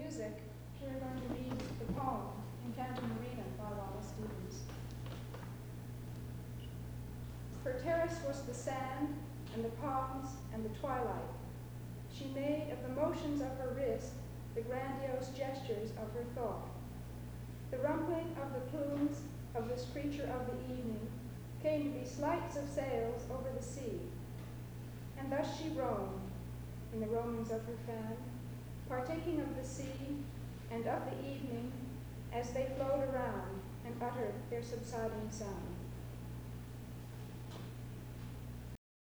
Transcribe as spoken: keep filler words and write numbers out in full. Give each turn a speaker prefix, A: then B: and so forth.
A: music, we're going to read the poem Infanta Marina by Wallace Stevens. Her terrace was the sand and the palms and the twilight. She made of the motions of her wrist the grandiose gestures of her thought. The rumpling of the plumes of this creature of the evening came to be sleights of sails over the sea. And thus she roamed, in the roamings of her fan, partaking of the sea and of the evening as they flowed around and uttered their subsiding sound.